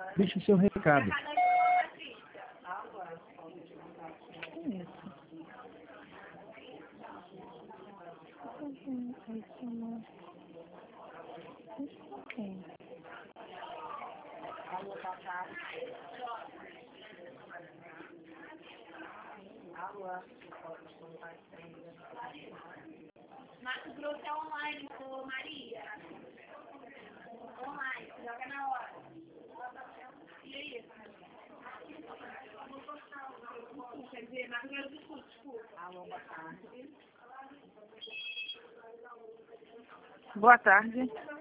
Deixe o seu recado. Alô, boa tarde. Alô. Mato Grosso é online, ô Maria. Online, joga na hora. E aí? Quer dizer, Mato Grosso do Sul, desculpa. Alô, boa tarde. Boa tarde.